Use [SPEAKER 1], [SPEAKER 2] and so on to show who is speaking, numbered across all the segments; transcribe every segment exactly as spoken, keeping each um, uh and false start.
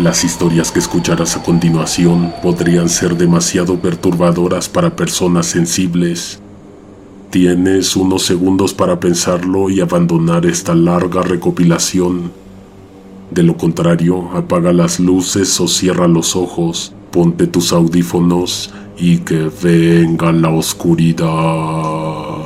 [SPEAKER 1] Las historias que escucharás a continuación podrían ser demasiado perturbadoras para personas sensibles. Tienes unos segundos para pensarlo y abandonar esta larga recopilación. De lo contrario, apaga las luces o cierra los ojos, ponte tus audífonos y que venga la oscuridad.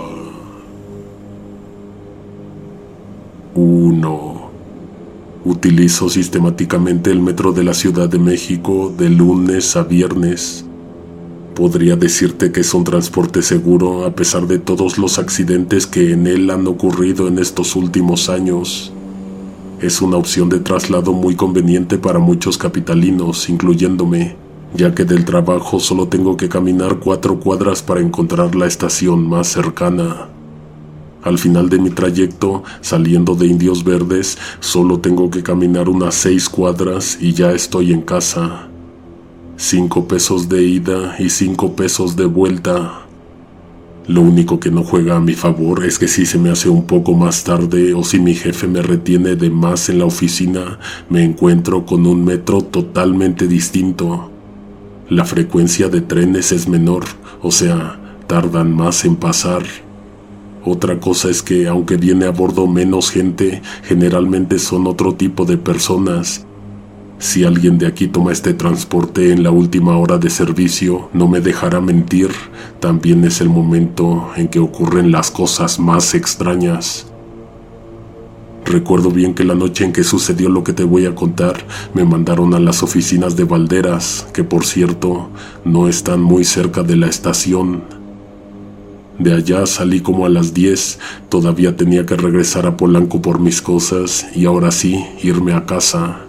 [SPEAKER 1] uno. Utilizo sistemáticamente el metro de la Ciudad de México de lunes a viernes. Podría decirte que es un transporte seguro a pesar de todos los accidentes que en él han ocurrido en estos últimos años. Es una opción de traslado muy conveniente para muchos capitalinos, incluyéndome, ya que del trabajo solo tengo que caminar cuatro cuadras para encontrar la estación más cercana. Al final de mi trayecto, saliendo de Indios Verdes, solo tengo que caminar unas seis cuadras y ya estoy en casa. Cinco pesos de ida y cinco pesos de vuelta. Lo único que no juega a mi favor es que si se me hace un poco más tarde o si mi jefe me retiene de más en la oficina, me encuentro con un metro totalmente distinto. La frecuencia de trenes es menor, o sea, tardan más en pasar. Otra cosa es que, aunque viene a bordo menos gente, generalmente son otro tipo de personas. Si alguien de aquí toma este transporte en la última hora de servicio, no me dejará mentir, también es el momento en que ocurren las cosas más extrañas. Recuerdo bien que la noche en que sucedió lo que te voy a contar, me mandaron a las oficinas de Valderas, que por cierto, no están muy cerca de la estación. De allá salí como a las diez, todavía tenía que regresar a Polanco por mis cosas y ahora sí, irme a casa.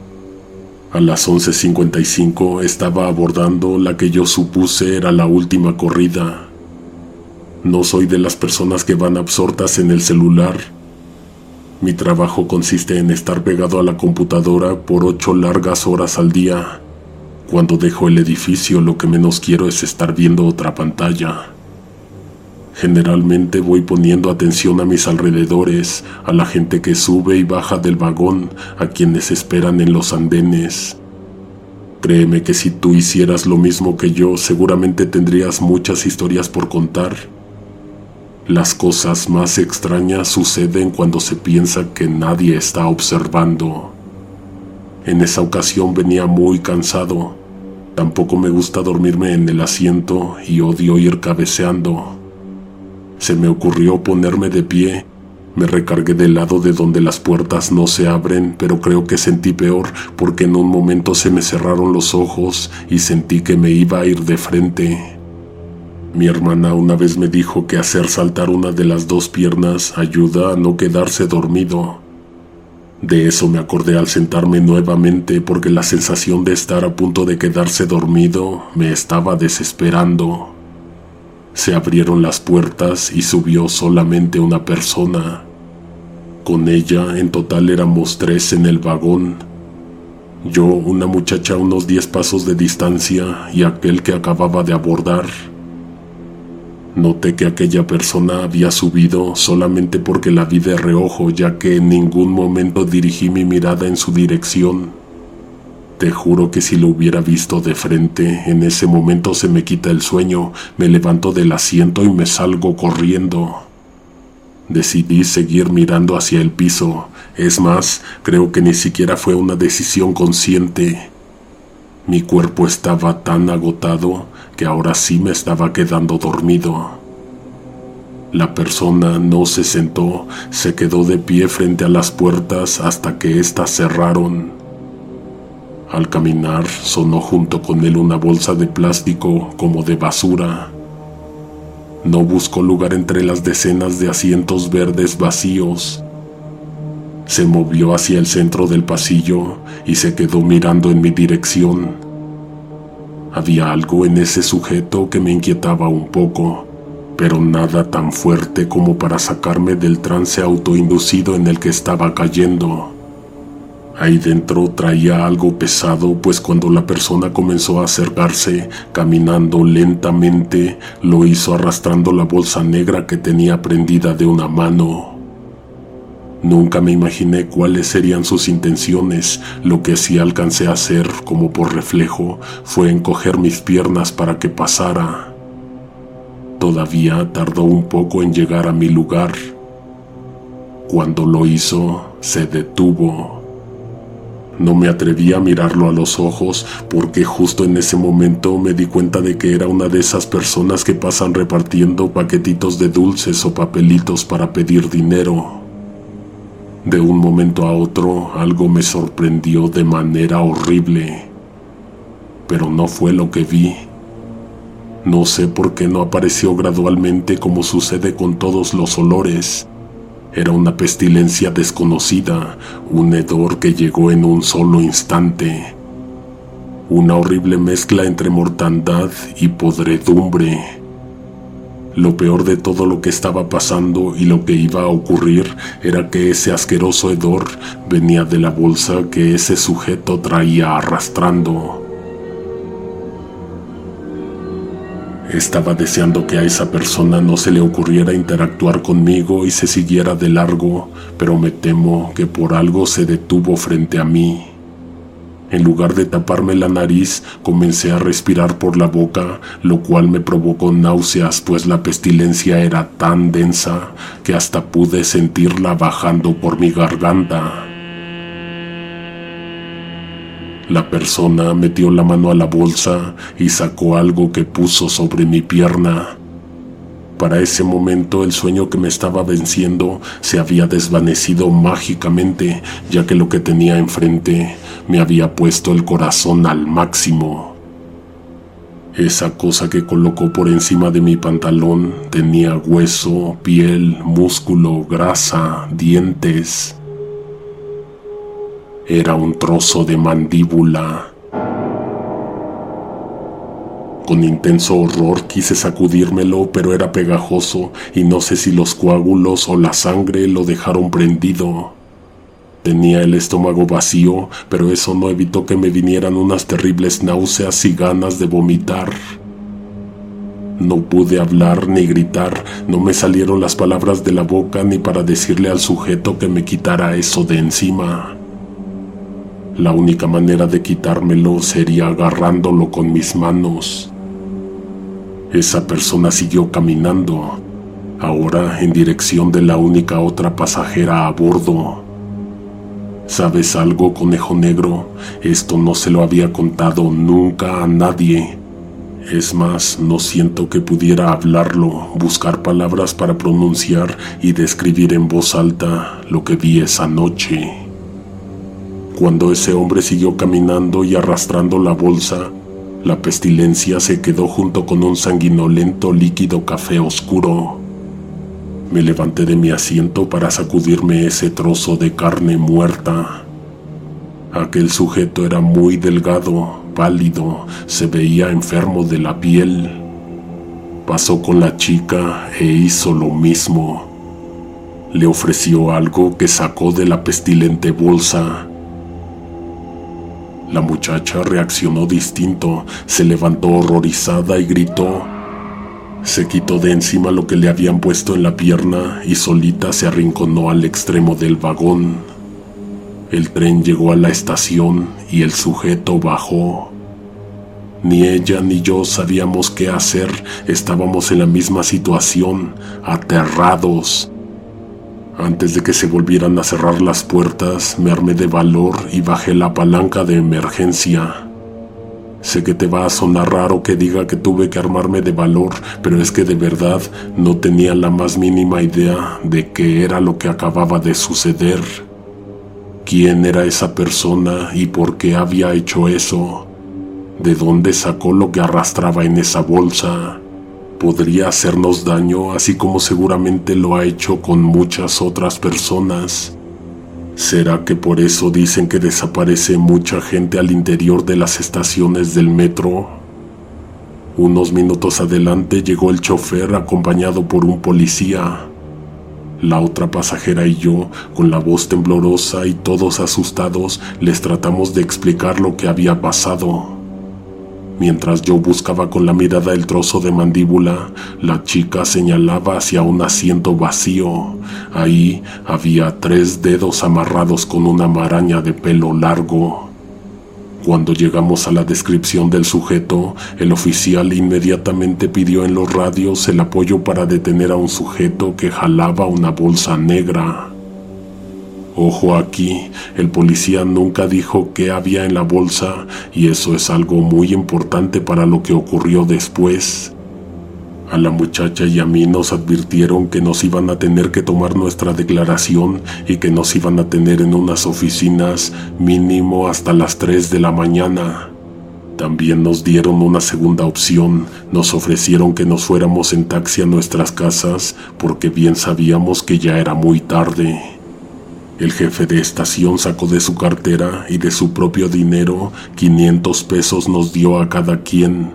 [SPEAKER 1] A las once cincuenta y cinco estaba abordando la que yo supuse era la última corrida. No soy de las personas que van absortas en el celular. Mi trabajo consiste en estar pegado a la computadora por ocho largas horas al día. Cuando dejo el edificio, lo que menos quiero es estar viendo otra pantalla. Generalmente voy poniendo atención a mis alrededores, a la gente que sube y baja del vagón, a quienes esperan en los andenes. Créeme que si tú hicieras lo mismo que yo, seguramente tendrías muchas historias por contar. Las cosas más extrañas suceden cuando se piensa que nadie está observando. En esa ocasión venía muy cansado. Tampoco me gusta dormirme en el asiento y odio ir cabeceando. Se me ocurrió ponerme de pie. Me recargué del lado de donde las puertas no se abren, pero creo que sentí peor porque en un momento se me cerraron los ojos y sentí que me iba a ir de frente. Mi hermana una vez me dijo que hacer saltar una de las dos piernas ayuda a no quedarse dormido. De eso me acordé al sentarme nuevamente porque la sensación de estar a punto de quedarse dormido me estaba desesperando. Se abrieron las puertas y subió solamente una persona. Con ella, en total éramos tres en el vagón. Yo, una muchacha a unos diez pasos de distancia y aquel que acababa de abordar. Noté que aquella persona había subido solamente porque la vi de reojo, ya que en ningún momento dirigí mi mirada en su dirección. Te juro que si lo hubiera visto de frente, en ese momento se me quita el sueño, me levanto del asiento y me salgo corriendo. Decidí seguir mirando hacia el piso. Es más, creo que ni siquiera fue una decisión consciente. Mi cuerpo estaba tan agotado que ahora sí me estaba quedando dormido. La persona no se sentó, se quedó de pie frente a las puertas hasta que éstas cerraron. Al caminar, sonó junto con él una bolsa de plástico como de basura. No buscó lugar entre las decenas de asientos verdes vacíos. Se movió hacia el centro del pasillo y se quedó mirando en mi dirección. Había algo en ese sujeto que me inquietaba un poco, pero nada tan fuerte como para sacarme del trance autoinducido en el que estaba cayendo. Ahí dentro traía algo pesado, pues cuando la persona comenzó a acercarse, caminando lentamente, lo hizo arrastrando la bolsa negra que tenía prendida de una mano. Nunca me imaginé cuáles serían sus intenciones. Lo que sí alcancé a hacer, como por reflejo, fue encoger mis piernas para que pasara. Todavía tardó un poco en llegar a mi lugar. Cuando lo hizo, se detuvo. No me atreví a mirarlo a los ojos porque justo en ese momento me di cuenta de que era una de esas personas que pasan repartiendo paquetitos de dulces o papelitos para pedir dinero. De un momento a otro, algo me sorprendió de manera horrible, pero no fue lo que vi. No sé por qué no apareció gradualmente como sucede con todos los olores. Era una pestilencia desconocida, un hedor que llegó en un solo instante. Una horrible mezcla entre mortandad y podredumbre. Lo peor de todo lo que estaba pasando y lo que iba a ocurrir era que ese asqueroso hedor venía de la bolsa que ese sujeto traía arrastrando. Estaba deseando que a esa persona no se le ocurriera interactuar conmigo y se siguiera de largo, pero me temo que por algo se detuvo frente a mí. En lugar de taparme la nariz, comencé a respirar por la boca, lo cual me provocó náuseas, pues la pestilencia era tan densa que hasta pude sentirla bajando por mi garganta. La persona metió la mano a la bolsa y sacó algo que puso sobre mi pierna. Para ese momento el sueño que me estaba venciendo se había desvanecido mágicamente, ya que lo que tenía enfrente me había puesto el corazón al máximo. Esa cosa que colocó por encima de mi pantalón tenía hueso, piel, músculo, grasa, dientes. Era un trozo de mandíbula. Con intenso horror quise sacudírmelo, pero era pegajoso y no sé si los coágulos o la sangre lo dejaron prendido. Tenía el estómago vacío, pero eso no evitó que me vinieran unas terribles náuseas y ganas de vomitar. No pude hablar ni gritar, no me salieron las palabras de la boca ni para decirle al sujeto que me quitara eso de encima. La única manera de quitármelo sería agarrándolo con mis manos. Esa persona siguió caminando, ahora en dirección de la única otra pasajera a bordo. ¿Sabes algo, conejo negro? Esto no se lo había contado nunca a nadie. Es más, no siento que pudiera hablarlo, buscar palabras para pronunciar y describir en voz alta lo que vi esa noche. Cuando ese hombre siguió caminando y arrastrando la bolsa, la pestilencia se quedó junto con un sanguinolento líquido café oscuro. Me levanté de mi asiento para sacudirme ese trozo de carne muerta. Aquel sujeto era muy delgado, pálido, se veía enfermo de la piel. Pasó con la chica e hizo lo mismo. Le ofreció algo que sacó de la pestilente bolsa. La muchacha reaccionó distinto, se levantó horrorizada y gritó. Se quitó de encima lo que le habían puesto en la pierna y solita se arrinconó al extremo del vagón. El tren llegó a la estación y el sujeto bajó. Ni ella ni yo sabíamos qué hacer, estábamos en la misma situación, aterrados. Antes de que se volvieran a cerrar las puertas, me armé de valor y bajé la palanca de emergencia. Sé que te va a sonar raro que diga que tuve que armarme de valor, pero es que de verdad no tenía la más mínima idea de qué era lo que acababa de suceder. ¿Quién era esa persona y por qué había hecho eso? ¿De dónde sacó lo que arrastraba en esa bolsa? Podría hacernos daño, así como seguramente lo ha hecho con muchas otras personas. ¿Será que por eso dicen que desaparece mucha gente al interior de las estaciones del metro? Unos minutos adelante llegó el chofer acompañado por un policía. La otra pasajera y yo, con la voz temblorosa y todos asustados, les tratamos de explicar lo que había pasado. Mientras yo buscaba con la mirada el trozo de mandíbula, la chica señalaba hacia un asiento vacío. Ahí había tres dedos amarrados con una maraña de pelo largo. Cuando llegamos a la descripción del sujeto, el oficial inmediatamente pidió en los radios el apoyo para detener a un sujeto que jalaba una bolsa negra. Ojo aquí, el policía nunca dijo qué había en la bolsa y eso es algo muy importante para lo que ocurrió después. A la muchacha y a mí nos advirtieron que nos iban a tener que tomar nuestra declaración y que nos iban a tener en unas oficinas mínimo hasta las tres de la mañana. También nos dieron una segunda opción, nos ofrecieron que nos fuéramos en taxi a nuestras casas porque bien sabíamos que ya era muy tarde. El jefe de estación sacó de su cartera y de su propio dinero quinientos pesos nos dio a cada quien.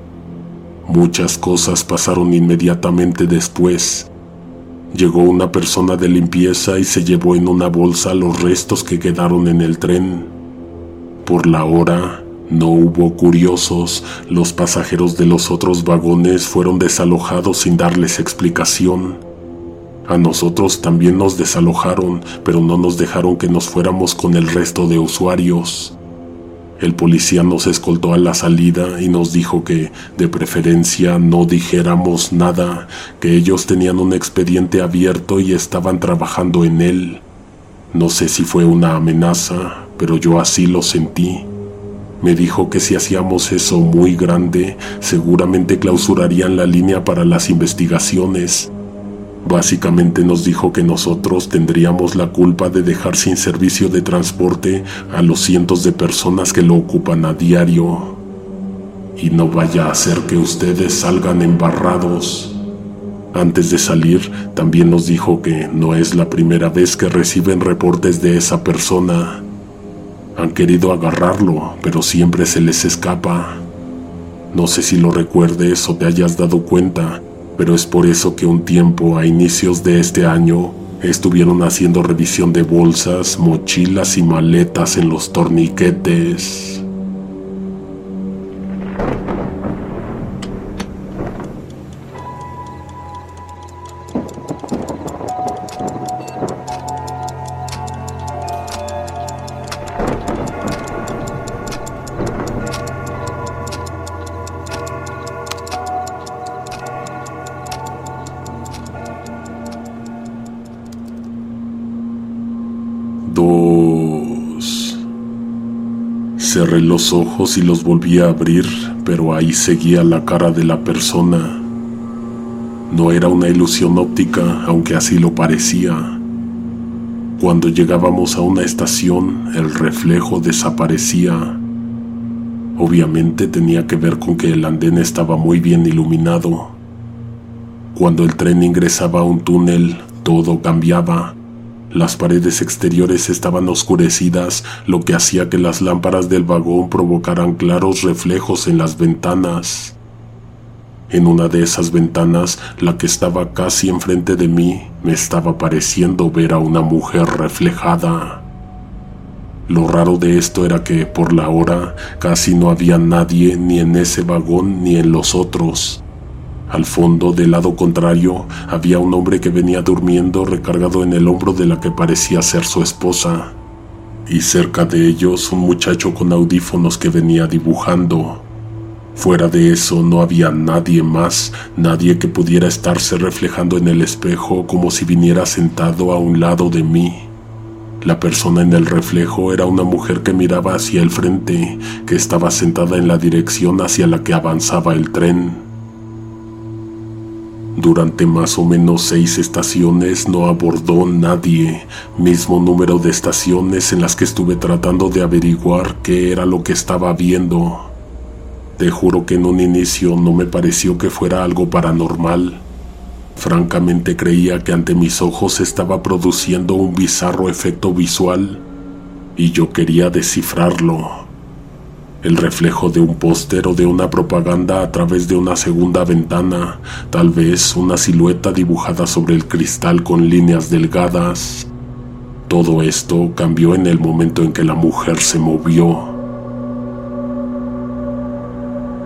[SPEAKER 1] Muchas cosas pasaron inmediatamente después. Llegó una persona de limpieza y se llevó en una bolsa los restos que quedaron en el tren. Por la hora, no hubo curiosos, los pasajeros de los otros vagones fueron desalojados sin darles explicación. A nosotros también nos desalojaron, pero no nos dejaron que nos fuéramos con el resto de usuarios. El policía nos escoltó a la salida y nos dijo que, de preferencia, no dijéramos nada, que ellos tenían un expediente abierto y estaban trabajando en él. No sé si fue una amenaza, pero yo así lo sentí. Me dijo que si hacíamos eso muy grande, seguramente clausurarían la línea para las investigaciones. Básicamente nos dijo que nosotros tendríamos la culpa de dejar sin servicio de transporte a los cientos de personas que lo ocupan a diario. Y no vaya a ser que ustedes salgan embarrados. Antes de salir, también nos dijo que no es la primera vez que reciben reportes de esa persona. Han querido agarrarlo, pero siempre se les escapa. No sé si lo recuerdes o te hayas dado cuenta, pero es por eso que un tiempo a inicios de este año estuvieron haciendo revisión de bolsas, mochilas y maletas en los torniquetes. Dos. Cerré los ojos y los volví a abrir, pero ahí seguía la cara de la persona. No era una ilusión óptica, aunque así lo parecía. Cuando llegábamos a una estación, el reflejo desaparecía. Obviamente tenía que ver con que el andén estaba muy bien iluminado. Cuando el tren ingresaba a un túnel, todo cambiaba. Las paredes exteriores estaban oscurecidas, lo que hacía que las lámparas del vagón provocaran claros reflejos en las ventanas. En una de esas ventanas, la que estaba casi enfrente de mí, me estaba pareciendo ver a una mujer reflejada. Lo raro de esto era que, por la hora, casi no había nadie ni en ese vagón ni en los otros. Al fondo, del lado contrario, había un hombre que venía durmiendo recargado en el hombro de la que parecía ser su esposa. Y cerca de ellos, un muchacho con audífonos que venía dibujando. Fuera de eso, no había nadie más, nadie que pudiera estarse reflejando en el espejo como si viniera sentado a un lado de mí. La persona en el reflejo era una mujer que miraba hacia el frente, que estaba sentada en la dirección hacia la que avanzaba el tren. Durante más o menos seis estaciones no abordó nadie, mismo número de estaciones en las que estuve tratando de averiguar qué era lo que estaba viendo. Te juro que en un inicio no me pareció que fuera algo paranormal. Francamente creía que ante mis ojos se estaba produciendo un bizarro efecto visual, y yo quería descifrarlo. El reflejo de un póster o de una propaganda a través de una segunda ventana, tal vez una silueta dibujada sobre el cristal con líneas delgadas. Todo esto cambió en el momento en que la mujer se movió.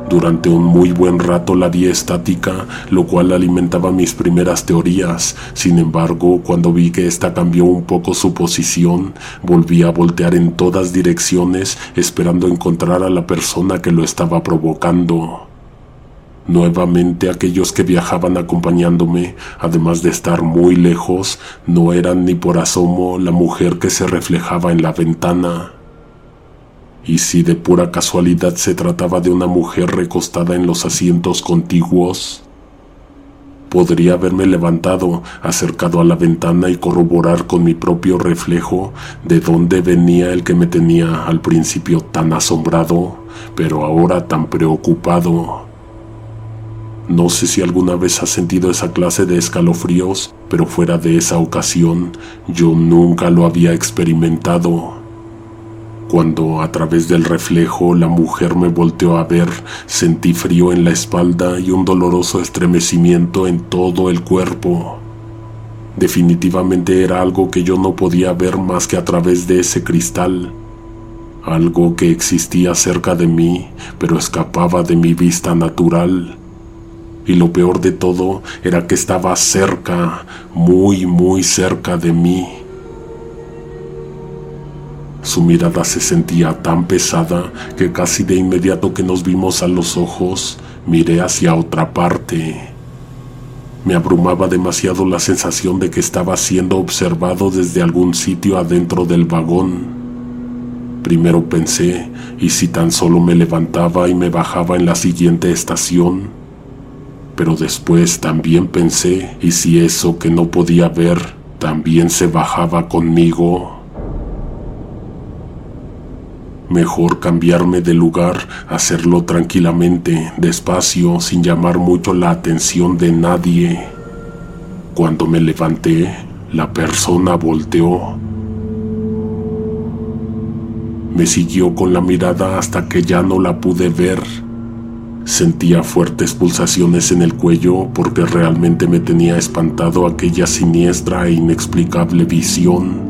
[SPEAKER 1] Durante un muy buen rato la vi estática, lo cual alimentaba mis primeras teorías. Sin embargo, cuando vi que ésta cambió un poco su posición, volví a voltear en todas direcciones, esperando encontrar a la persona que lo estaba provocando. Nuevamente aquellos que viajaban acompañándome, además de estar muy lejos, no eran ni por asomo la mujer que se reflejaba en la ventana. Y si de pura casualidad se trataba de una mujer recostada en los asientos contiguos, podría haberme levantado, acercado a la ventana y corroborar con mi propio reflejo de dónde venía el que me tenía al principio tan asombrado, pero ahora tan preocupado. No sé si alguna vez has sentido esa clase de escalofríos, pero fuera de esa ocasión, yo nunca lo había experimentado. Cuando a través del reflejo la mujer me volteó a ver, sentí frío en la espalda y un doloroso estremecimiento en todo el cuerpo. Definitivamente era algo que yo no podía ver más que a través de ese cristal. Algo que existía cerca de mí, pero escapaba de mi vista natural. Y lo peor de todo era que estaba cerca, muy, muy cerca de mí. Su mirada se sentía tan pesada que casi de inmediato que nos vimos a los ojos, miré hacia otra parte. Me abrumaba demasiado la sensación de que estaba siendo observado desde algún sitio adentro del vagón. Primero pensé, ¿y si tan solo me levantaba y me bajaba en la siguiente estación? Pero después también pensé, ¿y si eso que no podía ver también se bajaba conmigo? Mejor cambiarme de lugar, hacerlo tranquilamente, despacio, sin llamar mucho la atención de nadie. Cuando me levanté, la persona volteó. Me siguió con la mirada hasta que ya no la pude ver. Sentía fuertes pulsaciones en el cuello porque realmente me tenía espantado aquella siniestra e inexplicable visión.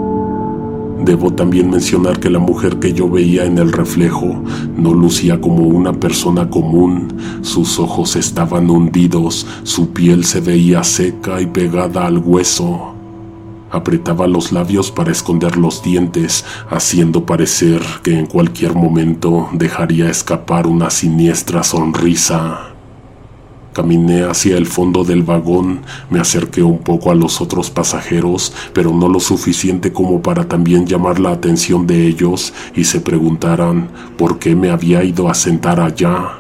[SPEAKER 1] Debo también mencionar que la mujer que yo veía en el reflejo no lucía como una persona común. Sus ojos estaban hundidos, su piel se veía seca y pegada al hueso. Apretaba los labios para esconder los dientes, haciendo parecer que en cualquier momento dejaría escapar una siniestra sonrisa. Caminé hacia el fondo del vagón, me acerqué un poco a los otros pasajeros, pero no lo suficiente como para también llamar la atención de ellos y se preguntaran por qué me había ido a sentar allá.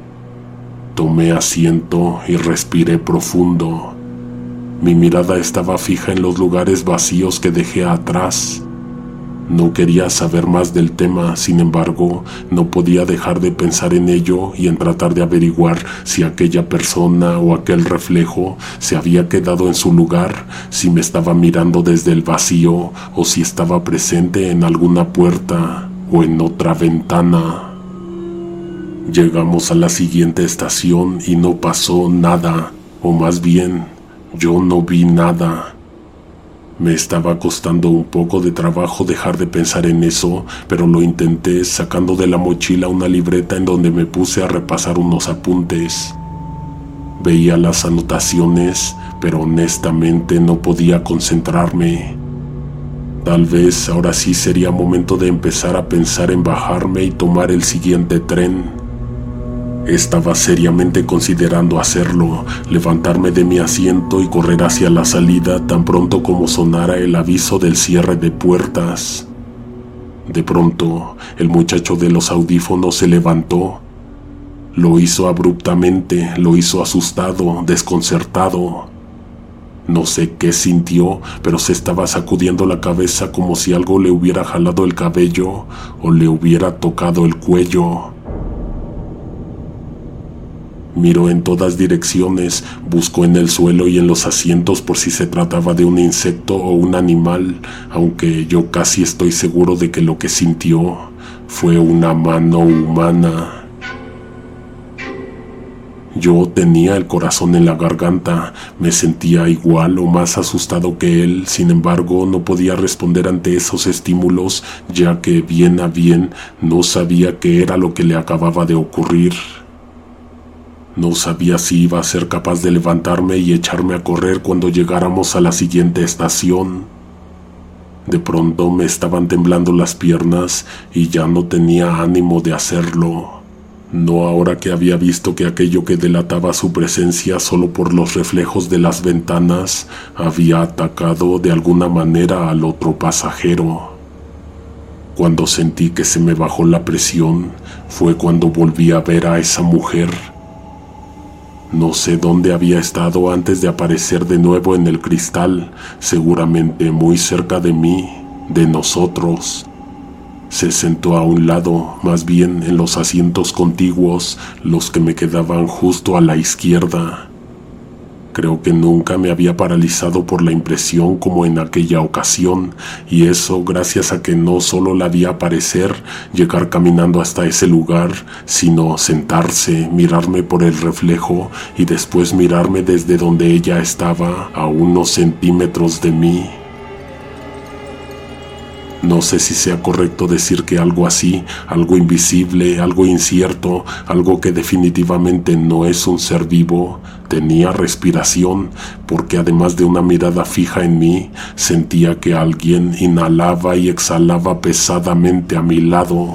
[SPEAKER 1] Tomé asiento y respiré profundo. Mi mirada estaba fija en los lugares vacíos que dejé atrás. No quería saber más del tema, sin embargo, no podía dejar de pensar en ello y en tratar de averiguar si aquella persona o aquel reflejo se había quedado en su lugar, si me estaba mirando desde el vacío o si estaba presente en alguna puerta o en otra ventana. Llegamos a la siguiente estación y no pasó nada, o más bien, yo no vi nada. Me estaba costando un poco de trabajo dejar de pensar en eso, pero lo intenté sacando de la mochila una libreta en donde me puse a repasar unos apuntes. Veía las anotaciones, pero honestamente no podía concentrarme. Tal vez ahora sí sería momento de empezar a pensar en bajarme y tomar el siguiente tren. Estaba seriamente considerando hacerlo, levantarme de mi asiento y correr hacia la salida tan pronto como sonara el aviso del cierre de puertas. De pronto, el muchacho de los audífonos se levantó. Lo hizo abruptamente, lo hizo asustado, desconcertado. No sé qué sintió, pero se estaba sacudiendo la cabeza como si algo le hubiera jalado el cabello o le hubiera tocado el cuello. Miró en todas direcciones, buscó en el suelo y en los asientos por si se trataba de un insecto o un animal, aunque yo casi estoy seguro de que lo que sintió fue una mano humana. Yo tenía el corazón en la garganta, me sentía igual o más asustado que él, sin embargo no podía responder ante esos estímulos, ya que bien a bien no sabía qué era lo que le acababa de ocurrir. No sabía si iba a ser capaz de levantarme y echarme a correr cuando llegáramos a la siguiente estación. De pronto me estaban temblando las piernas y ya no tenía ánimo de hacerlo. No ahora que había visto que aquello que delataba su presencia solo por los reflejos de las ventanas había atacado de alguna manera al otro pasajero. Cuando sentí que se me bajó la presión, fue cuando volví a ver a esa mujer. No sé dónde había estado antes de aparecer de nuevo en el cristal, seguramente muy cerca de mí, de nosotros. Se sentó a un lado, más bien en los asientos contiguos, los que me quedaban justo a la izquierda. Creo que nunca me había paralizado por la impresión como en aquella ocasión, y eso gracias a que no solo la vi aparecer, llegar caminando hasta ese lugar, sino sentarse, mirarme por el reflejo y después mirarme desde donde ella estaba, a unos centímetros de mí. No sé si sea correcto decir que algo así, algo invisible, algo incierto, algo que definitivamente no es un ser vivo, tenía respiración, porque además de una mirada fija en mí, sentía que alguien inhalaba y exhalaba pesadamente a mi lado.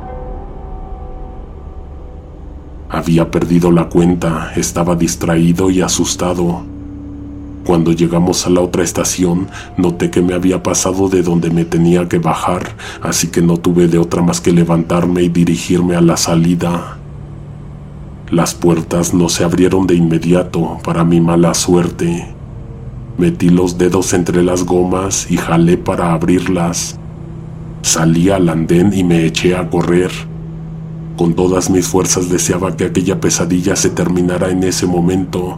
[SPEAKER 1] Había perdido la cuenta, estaba distraído y asustado. Cuando llegamos a la otra estación, noté que me había pasado de donde me tenía que bajar, así que no tuve de otra más que levantarme y dirigirme a la salida. Las puertas no se abrieron de inmediato, para mi mala suerte. Metí los dedos entre las gomas y jalé para abrirlas. Salí al andén y me eché a correr. Con todas mis fuerzas deseaba que aquella pesadilla se terminara en ese momento.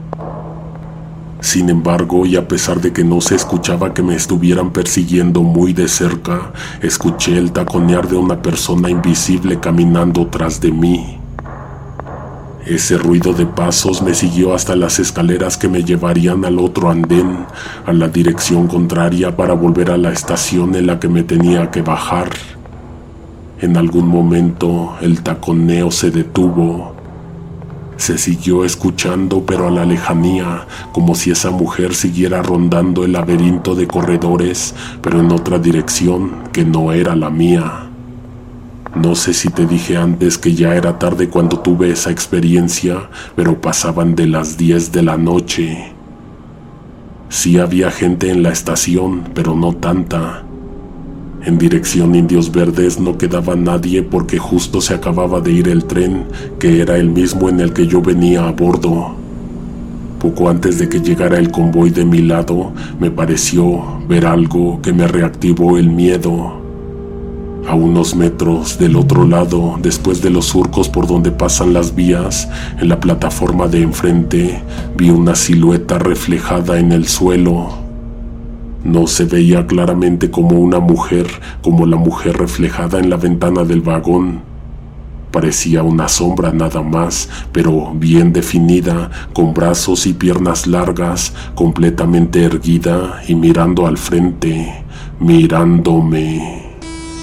[SPEAKER 1] Sin embargo, y a pesar de que no se escuchaba que me estuvieran persiguiendo muy de cerca, escuché el taconear de una persona invisible caminando tras de mí. Ese ruido de pasos me siguió hasta las escaleras que me llevarían al otro andén, a la dirección contraria para volver a la estación en la que me tenía que bajar. En algún momento el taconeo se detuvo. Se siguió escuchando, pero a la lejanía, como si esa mujer siguiera rondando el laberinto de corredores, pero en otra dirección que no era la mía. No sé si te dije antes que ya era tarde cuando tuve esa experiencia, pero pasaban de las diez de la noche. Sí había gente en la estación, pero no tanta. En dirección Indios Verdes no quedaba nadie porque justo se acababa de ir el tren, que era el mismo en el que yo venía a bordo. Poco antes de que llegara el convoy de mi lado, me pareció ver algo que me reactivó el miedo. A unos metros del otro lado, después de los surcos por donde pasan las vías, en la plataforma de enfrente, vi una silueta reflejada en el suelo. No se veía claramente como una mujer, como la mujer reflejada en la ventana del vagón. Parecía una sombra nada más, pero bien definida, con brazos y piernas largas, completamente erguida y mirando al frente, mirándome.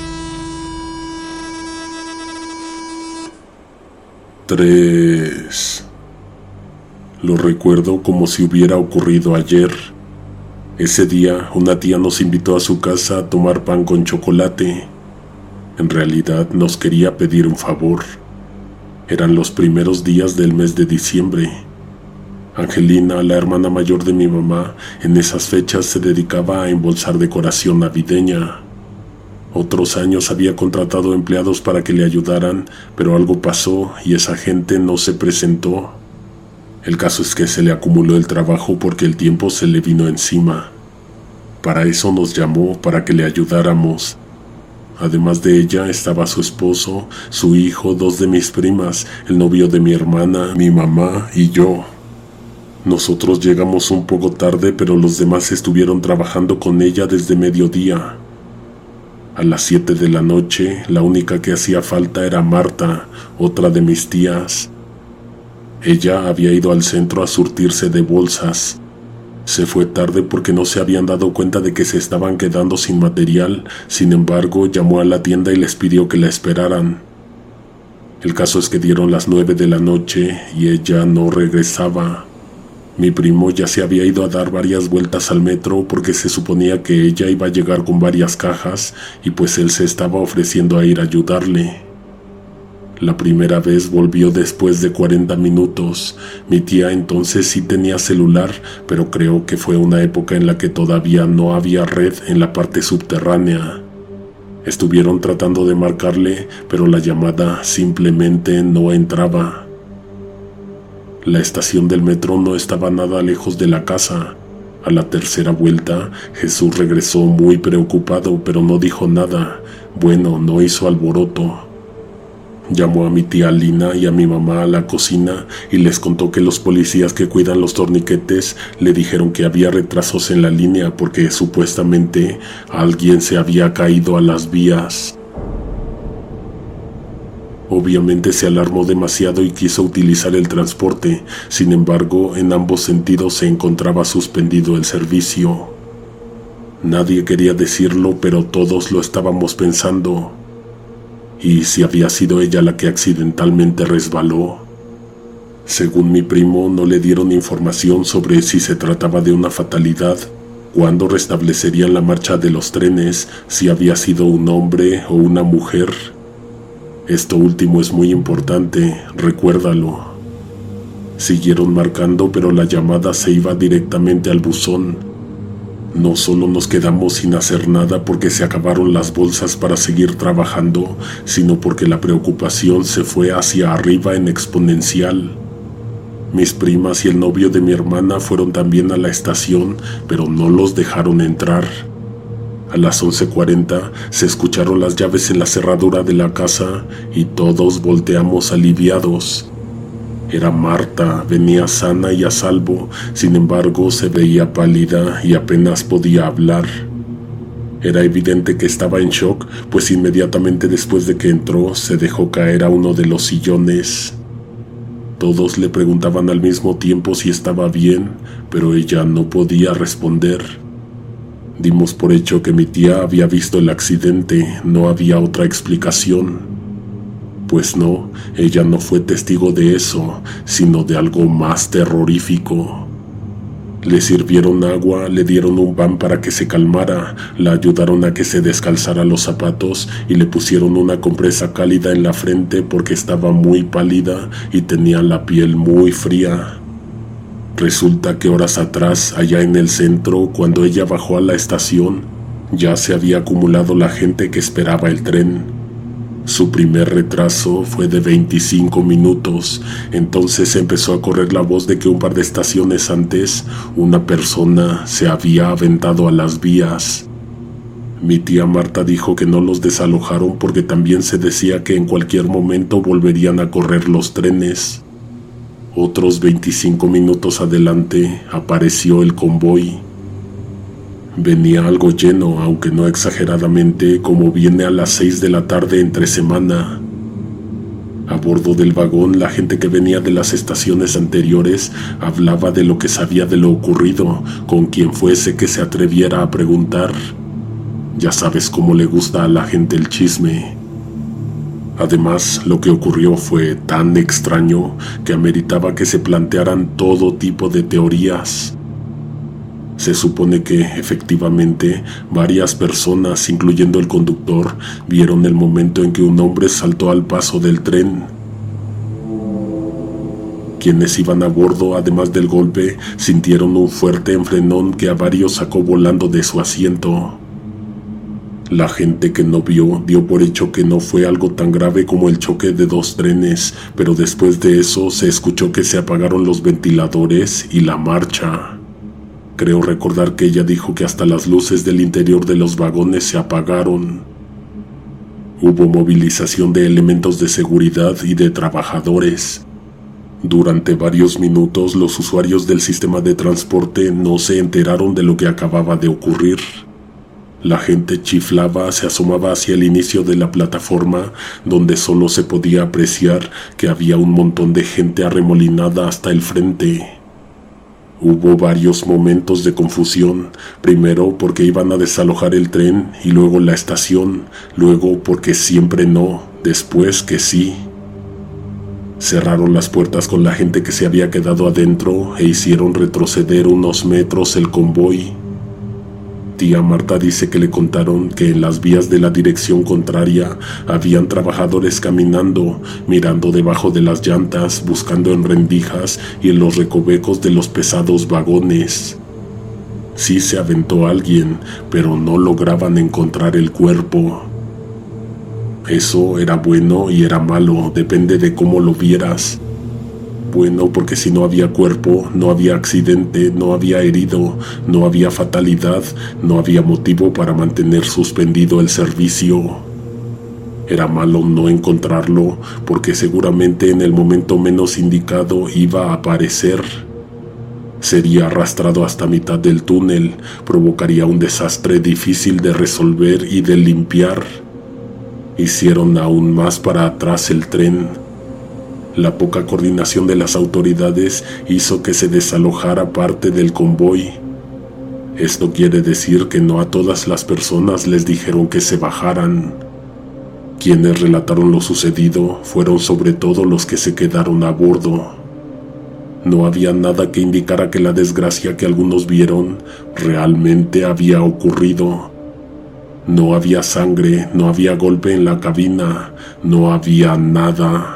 [SPEAKER 1] Tres. Lo recuerdo como si hubiera ocurrido ayer. Ese día, una tía nos invitó a su casa a tomar pan con chocolate. En realidad, nos quería pedir un favor. Eran los primeros días del mes de diciembre. Angelina, la hermana mayor de mi mamá, en esas fechas se dedicaba a embolsar decoración navideña. Otros años había contratado empleados para que le ayudaran, pero algo pasó y esa gente no se presentó. El caso es que se le acumuló el trabajo porque el tiempo se le vino encima. Para eso nos llamó, para que le ayudáramos. Además de ella estaba su esposo, su hijo, dos de mis primas, el novio de mi hermana, mi mamá y yo. Nosotros llegamos un poco tarde, pero los demás estuvieron trabajando con ella desde mediodía. A las siete de la noche, la única que hacía falta era Marta, otra de mis tías. Ella había ido al centro a surtirse de bolsas. Se fue tarde porque no se habían dado cuenta de que se estaban quedando sin material. Sin embargo, llamó a la tienda y les pidió que la esperaran. El caso es que dieron las nueve de la noche y ella no regresaba. Mi primo ya se había ido a dar varias vueltas al metro porque se suponía que ella iba a llegar con varias cajas y pues él se estaba ofreciendo a ir a ayudarle. La primera vez volvió después de cuarenta minutos. Mi tía entonces sí tenía celular, pero creo que fue una época en la que todavía no había red en la parte subterránea. Estuvieron tratando de marcarle, pero la llamada simplemente no entraba. La estación del metro no estaba nada lejos de la casa. A la tercera vuelta, Jesús regresó muy preocupado, pero no dijo nada. Bueno, no hizo alboroto. Llamó a mi tía Lina y a mi mamá a la cocina y les contó que los policías que cuidan los torniquetes le dijeron que había retrasos en la línea porque supuestamente alguien se había caído a las vías. Obviamente se alarmó demasiado y quiso utilizar el transporte. Sin embargo, en ambos sentidos se encontraba suspendido el servicio. Nadie quería decirlo, pero todos lo estábamos pensando. ¿Y si había sido ella la que accidentalmente resbaló? Según mi primo, no le dieron información sobre si se trataba de una fatalidad, cuándo restablecerían la marcha de los trenes, si había sido un hombre o una mujer. Esto último es muy importante, recuérdalo. Siguieron marcando, pero la llamada se iba directamente al buzón. No solo nos quedamos sin hacer nada porque se acabaron las bolsas para seguir trabajando, sino porque la preocupación se fue hacia arriba en exponencial. Mis primas y el novio de mi hermana fueron también a la estación, pero no los dejaron entrar. A las once cuarenta se escucharon las llaves en la cerradura de la casa y todos volteamos aliviados. Era Marta, venía sana y a salvo, sin embargo se veía pálida y apenas podía hablar. Era evidente que estaba en shock, pues inmediatamente después de que entró se dejó caer a uno de los sillones. Todos le preguntaban al mismo tiempo si estaba bien, pero ella no podía responder. Dimos por hecho que mi tía había visto el accidente, no había otra explicación. Pues no, ella no fue testigo de eso, sino de algo más terrorífico. Le sirvieron agua, le dieron un pan para que se calmara, la ayudaron a que se descalzara los zapatos y le pusieron una compresa cálida en la frente porque estaba muy pálida y tenía la piel muy fría. Resulta que horas atrás, allá en el centro, cuando ella bajó a la estación, ya se había acumulado la gente que esperaba el tren. Su primer retraso fue de veinticinco minutos, entonces empezó a correr la voz de que un par de estaciones antes una persona se había aventado a las vías. Mi tía Marta dijo que no los desalojaron porque también se decía que en cualquier momento volverían a correr los trenes. Otros veinticinco minutos adelante apareció el convoy. Venía algo lleno, aunque no exageradamente, como viene a las seis de la tarde entre semana. A bordo del vagón, la gente que venía de las estaciones anteriores hablaba de lo que sabía de lo ocurrido, con quien fuese que se atreviera a preguntar. Ya sabes cómo le gusta a la gente el chisme. Además, lo que ocurrió fue tan extraño que ameritaba que se plantearan todo tipo de teorías. Se supone que, efectivamente, varias personas, incluyendo el conductor, vieron el momento en que un hombre saltó al paso del tren. Quienes iban a bordo, además del golpe, sintieron un fuerte enfrenón que a varios sacó volando de su asiento. La gente que no vio dio por hecho que no fue algo tan grave como el choque de dos trenes, pero después de eso se escuchó que se apagaron los ventiladores y la marcha. Creo recordar que ella dijo que hasta las luces del interior de los vagones se apagaron. Hubo movilización de elementos de seguridad y de trabajadores. Durante varios minutos los usuarios del sistema de transporte no se enteraron de lo que acababa de ocurrir. La gente chiflaba, se asomaba hacia el inicio de la plataforma, donde solo se podía apreciar que había un montón de gente arremolinada hasta el frente. Hubo varios momentos de confusión, primero porque iban a desalojar el tren y luego la estación, luego porque siempre no, después que sí. Cerraron las puertas con la gente que se había quedado adentro e hicieron retroceder unos metros el convoy. Tía Marta dice que le contaron que en las vías de la dirección contraria habían trabajadores caminando, mirando debajo de las llantas, buscando en rendijas y en los recovecos de los pesados vagones. Sí se aventó alguien, pero no lograban encontrar el cuerpo. Eso era bueno y era malo, depende de cómo lo vieras. Bueno, porque si no había cuerpo, no había accidente, no había herido, no había fatalidad, no había motivo para mantener suspendido el servicio. Era malo no encontrarlo, porque seguramente en el momento menos indicado iba a aparecer. Sería arrastrado hasta mitad del túnel, provocaría un desastre difícil de resolver y de limpiar. Hicieron aún más para atrás el tren. La poca coordinación de las autoridades hizo que se desalojara parte del convoy. Esto quiere decir que no a todas las personas les dijeron que se bajaran. Quienes relataron lo sucedido fueron sobre todo los que se quedaron a bordo. No había nada que indicara que la desgracia que algunos vieron realmente había ocurrido. No había sangre, no había golpe en la cabina, no había nada.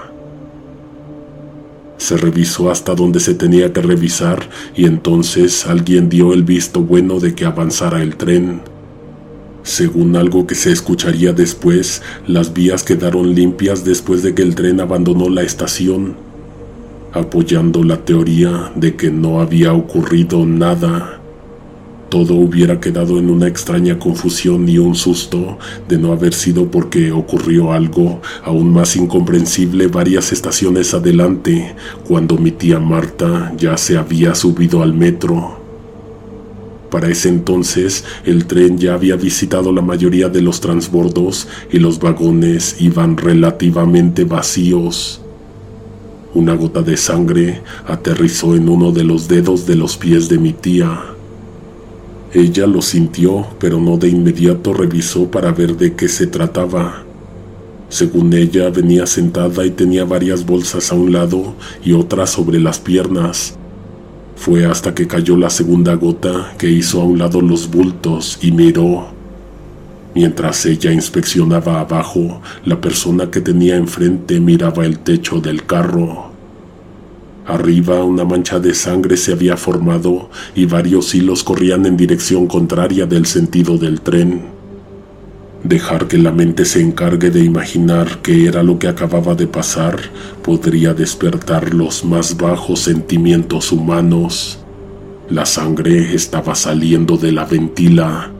[SPEAKER 1] Se revisó hasta donde se tenía que revisar y entonces alguien dio el visto bueno de que avanzara el tren. Según algo que se escucharía después, las vías quedaron limpias después de que el tren abandonó la estación, apoyando la teoría de que no había ocurrido nada. Todo hubiera quedado en una extraña confusión y un susto de no haber sido porque ocurrió algo aún más incomprensible varias estaciones adelante, cuando mi tía Marta ya se había subido al metro. Para ese entonces, el tren ya había visitado la mayoría de los transbordos y los vagones iban relativamente vacíos. Una gota de sangre aterrizó en uno de los dedos de los pies de mi tía. Ella lo sintió, pero no de inmediato revisó para ver de qué se trataba. Según ella, venía sentada y tenía varias bolsas a un lado y otras sobre las piernas. Fue hasta que cayó la segunda gota que hizo a un lado los bultos y miró. Mientras ella inspeccionaba abajo, la persona que tenía enfrente miraba el techo del carro. Arriba una mancha de sangre se había formado y varios hilos corrían en dirección contraria del sentido del tren. Dejar que la mente se encargue de imaginar qué era lo que acababa de pasar podría despertar los más bajos sentimientos humanos. La sangre estaba saliendo de la ventila.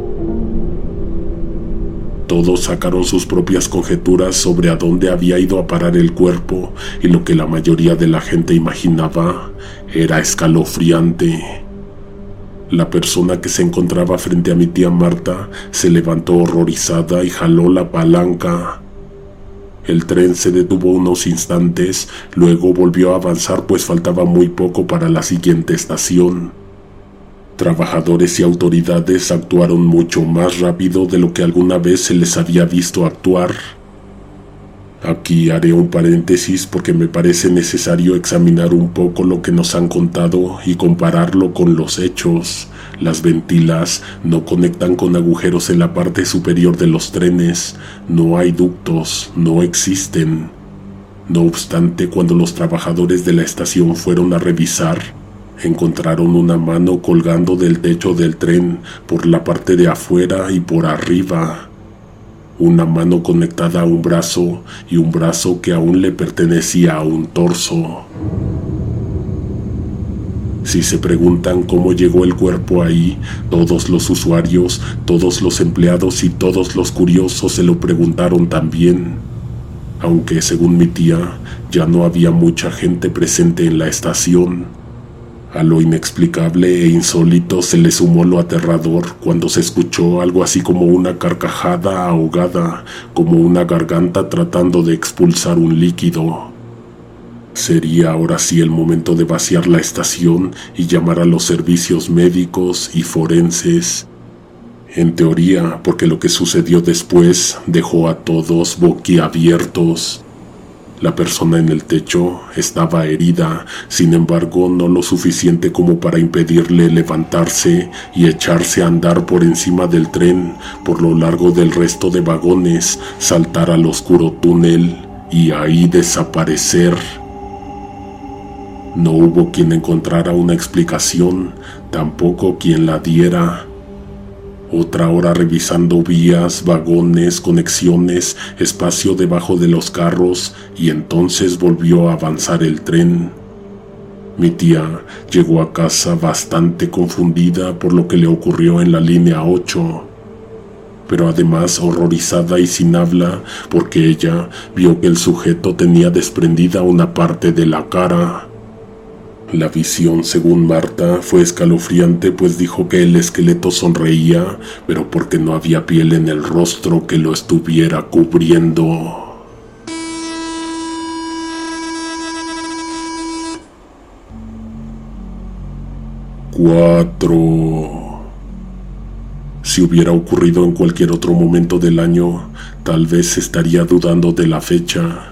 [SPEAKER 1] Todos sacaron sus propias conjeturas sobre a dónde había ido a parar el cuerpo, y lo que la mayoría de la gente imaginaba era escalofriante. La persona que se encontraba frente a mi tía Marta se levantó horrorizada y jaló la palanca. El tren se detuvo unos instantes, luego volvió a avanzar pues faltaba muy poco para la siguiente estación. Trabajadores y autoridades actuaron mucho más rápido de lo que alguna vez se les había visto actuar. Aquí haré un paréntesis porque me parece necesario examinar un poco lo que nos han contado y compararlo con los hechos. Las ventilas no conectan con agujeros en la parte superior de los trenes, no hay ductos, no existen. No obstante, cuando los trabajadores de la estación fueron a revisar, encontraron una mano colgando del techo del tren por la parte de afuera y por arriba. Una mano conectada a un brazo y un brazo que aún le pertenecía a un torso. Si se preguntan cómo llegó el cuerpo ahí, todos los usuarios, todos los empleados y todos los curiosos se lo preguntaron también. Aunque, según mi tía, ya no había mucha gente presente en la estación. A lo inexplicable e insólito se le sumó lo aterrador cuando se escuchó algo así como una carcajada ahogada, como una garganta tratando de expulsar un líquido. Sería ahora sí el momento de vaciar la estación y llamar a los servicios médicos y forenses. En teoría, porque lo que sucedió después dejó a todos boquiabiertos. La persona en el techo estaba herida, sin embargo no lo suficiente como para impedirle levantarse y echarse a andar por encima del tren, por lo largo del resto de vagones, saltar al oscuro túnel y ahí desaparecer. No hubo quien encontrara una explicación, tampoco quien la diera. Otra hora revisando vías, vagones, conexiones, espacio debajo de los carros, y entonces volvió a avanzar el tren. Mi tía llegó a casa bastante confundida por lo que le ocurrió en la línea ocho, pero además horrorizada y sin habla porque ella vio que el sujeto tenía desprendida una parte de la cara. La visión, según Marta, fue escalofriante, pues dijo que el esqueleto sonreía, pero porque no había piel en el rostro que lo estuviera cubriendo. Cuatro. Si hubiera ocurrido en cualquier otro momento del año, tal vez estaría dudando de la fecha.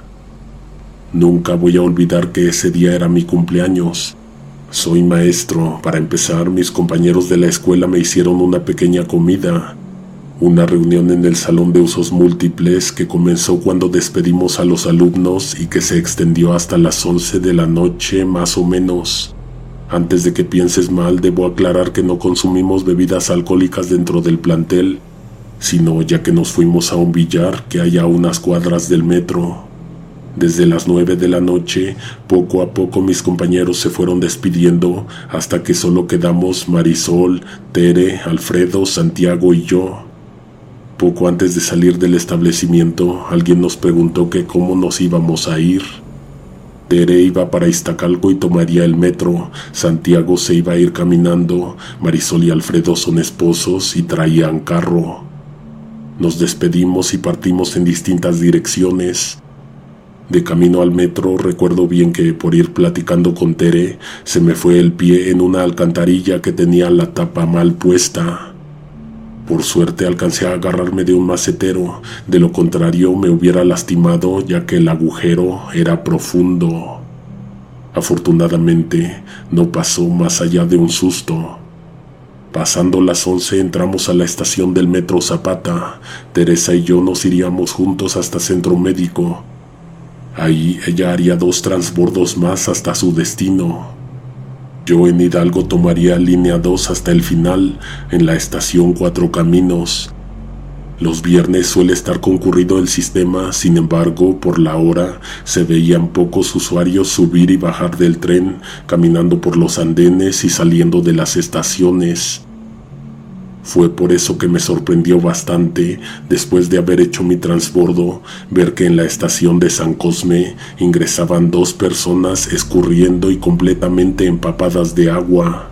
[SPEAKER 1] Nunca voy a olvidar que ese día era mi cumpleaños. Soy maestro. Para empezar, mis compañeros de la escuela me hicieron una pequeña comida. Una reunión en el salón de usos múltiples que comenzó cuando despedimos a los alumnos y que se extendió hasta las once de la noche más o menos. Antes de que pienses mal, debo aclarar que no consumimos bebidas alcohólicas dentro del plantel, sino ya que nos fuimos a un billar que hay a unas cuadras del metro. Desde las nueve de la noche, poco a poco mis compañeros se fueron despidiendo hasta que solo quedamos Marisol, Tere, Alfredo, Santiago y yo. Poco antes de salir del establecimiento, alguien nos preguntó que cómo nos íbamos a ir. Tere iba para Iztacalco y tomaría el metro, Santiago se iba a ir caminando, Marisol y Alfredo son esposos y traían carro. Nos despedimos y partimos en distintas direcciones. De camino al metro, recuerdo bien que por ir platicando con Tere, se me fue el pie en una alcantarilla que tenía la tapa mal puesta. Por suerte alcancé a agarrarme de un macetero, de lo contrario me hubiera lastimado ya que el agujero era profundo. Afortunadamente, no pasó más allá de un susto. Pasando las once entramos a la estación del metro Zapata. Teresa y yo nos iríamos juntos hasta Centro Médico. Ahí ella haría dos transbordos más hasta su destino. Yo en Hidalgo tomaría línea dos hasta el final, en la estación Cuatro Caminos. Los viernes suele estar concurrido el sistema, sin embargo, por la hora se veían pocos usuarios subir y bajar del tren, caminando por los andenes y saliendo de las estaciones. Fue por eso que me sorprendió bastante, después de haber hecho mi transbordo, ver que en la estación de San Cosme ingresaban dos personas escurriendo y completamente empapadas de agua.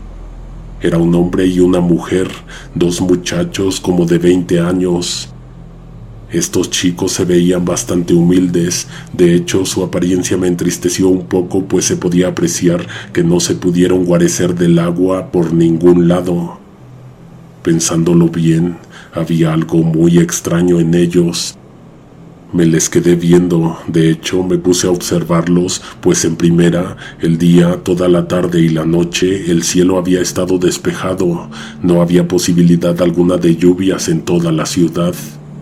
[SPEAKER 1] Era un hombre y una mujer, dos muchachos como de veinte años. Estos chicos se veían bastante humildes, de hecho su apariencia me entristeció un poco, pues se podía apreciar que no se pudieron guarecer del agua por ningún lado. Pensándolo bien, había algo muy extraño en ellos. Me les quedé viendo, de hecho me puse a observarlos, pues en primera, el día, toda la tarde y la noche, el cielo había estado despejado, no había posibilidad alguna de lluvias en toda la ciudad.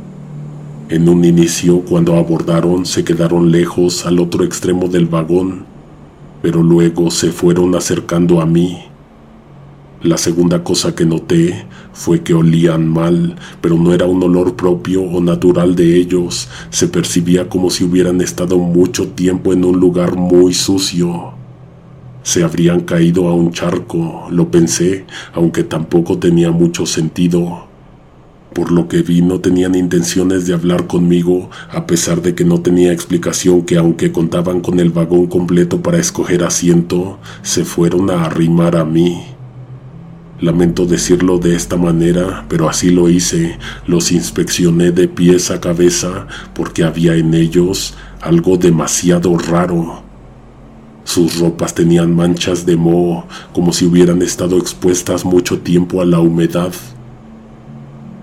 [SPEAKER 1] En un inicio, cuando abordaron, se quedaron lejos al otro extremo del vagón, pero luego se fueron acercando a mí. La segunda cosa que noté fue que olían mal, pero no era un olor propio o natural de ellos, se percibía como si hubieran estado mucho tiempo en un lugar muy sucio. Se habrían caído a un charco, lo pensé, aunque tampoco tenía mucho sentido. Por lo que vi, no tenían intenciones de hablar conmigo, a pesar de que no tenía explicación que aunque contaban con el vagón completo para escoger asiento, se fueron a arrimar a mí. Lamento decirlo de esta manera, pero así lo hice. Los inspeccioné de pies a cabeza porque había en ellos algo demasiado raro. Sus ropas tenían manchas de moho, como si hubieran estado expuestas mucho tiempo a la humedad.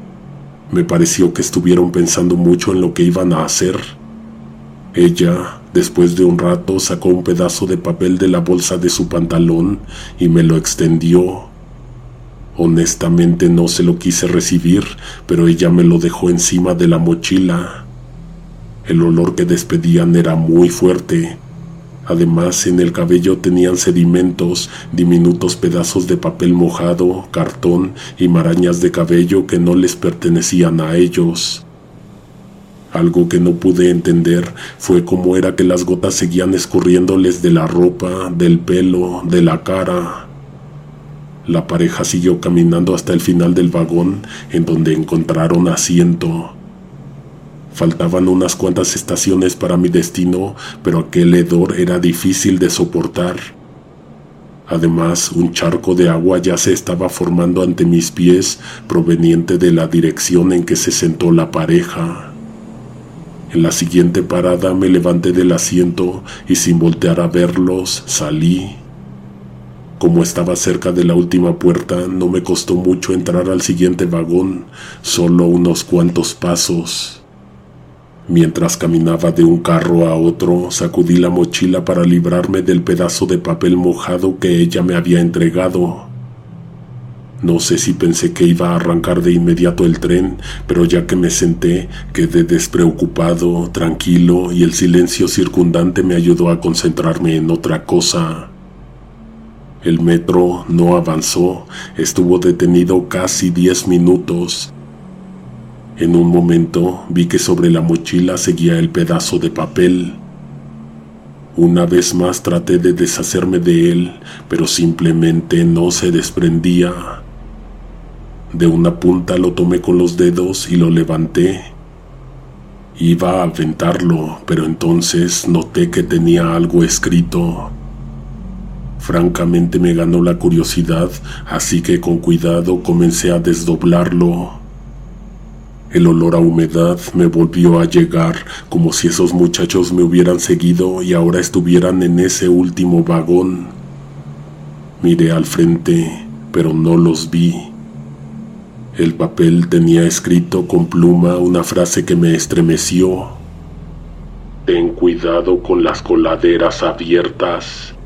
[SPEAKER 1] Me pareció que estuvieron pensando mucho en lo que iban a hacer. Ella, Después de un rato sacó un pedazo de papel de la bolsa de su pantalón y me lo extendió. Honestamente no se lo quise recibir, pero ella me lo dejó encima de la mochila. El olor que despedían era muy fuerte. Además, en el cabello tenían sedimentos, diminutos pedazos de papel mojado, cartón y marañas de cabello que no les pertenecían a ellos. Algo que no pude entender fue cómo era que las gotas seguían escurriéndoles de la ropa, del pelo, de la cara. La pareja siguió caminando hasta el final del vagón, en donde encontraron asiento. Faltaban unas cuantas estaciones para mi destino, pero aquel hedor era difícil de soportar. Además, un charco de agua ya se estaba formando ante mis pies, proveniente de la dirección en que se sentó la pareja. En la siguiente parada me levanté del asiento y sin voltear a verlos, salí. Como estaba cerca de la última puerta, no me costó mucho entrar al siguiente vagón, solo unos cuantos pasos. Mientras caminaba de un carro a otro, sacudí la mochila para librarme del pedazo de papel mojado que ella me había entregado. No sé si pensé que iba a arrancar de inmediato el tren, pero ya que me senté, quedé despreocupado, tranquilo, y el silencio circundante me ayudó a concentrarme en otra cosa. El metro no avanzó, estuvo detenido casi diez minutos. En un momento vi que sobre la mochila seguía el pedazo de papel. Una vez más traté de deshacerme de él, pero simplemente no se desprendía. De una punta lo tomé con los dedos y lo levanté. Iba a aventarlo, pero entonces noté que tenía algo escrito. Francamente me ganó la curiosidad, así que con cuidado comencé a desdoblarlo. El olor a humedad me volvió a llegar, como si esos muchachos me hubieran seguido y ahora estuvieran en ese último vagón. Miré al frente, pero no los vi. El papel tenía escrito con pluma una frase que me estremeció. Ten cuidado con las coladeras abiertas.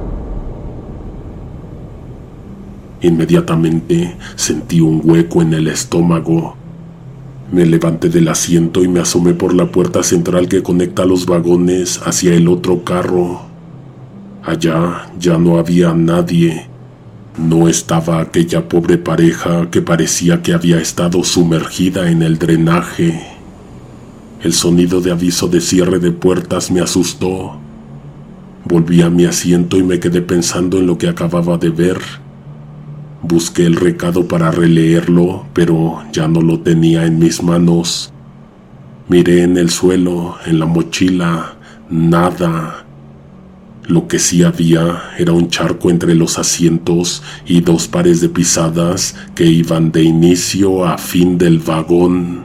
[SPEAKER 1] Inmediatamente sentí un hueco en el estómago. Me levanté del asiento y me asomé por la puerta central que conecta los vagones hacia el otro carro. Allá ya no había nadie. No estaba aquella pobre pareja que parecía que había estado sumergida en el drenaje. El sonido de aviso de cierre de puertas me asustó. Volví a mi asiento y me quedé pensando en lo que acababa de ver. Busqué el recado para releerlo, pero ya no lo tenía en mis manos. Miré en el suelo, en la mochila, nada. Lo que sí había era un charco entre los asientos y dos pares de pisadas que iban de inicio a fin del vagón.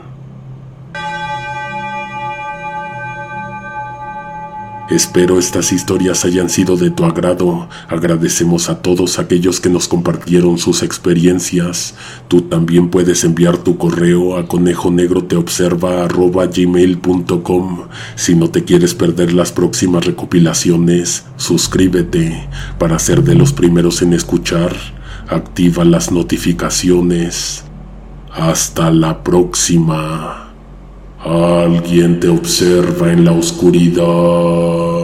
[SPEAKER 1] Espero estas historias hayan sido de tu agrado. Agradecemos a todos aquellos que nos compartieron sus experiencias. Tú también puedes enviar tu correo a conejonegroteobserva arroba gmail punto com. Si no te quieres perder las próximas recopilaciones, suscríbete para ser de los primeros en escuchar. Activa las notificaciones. Hasta la próxima. Alguien te observa en la oscuridad.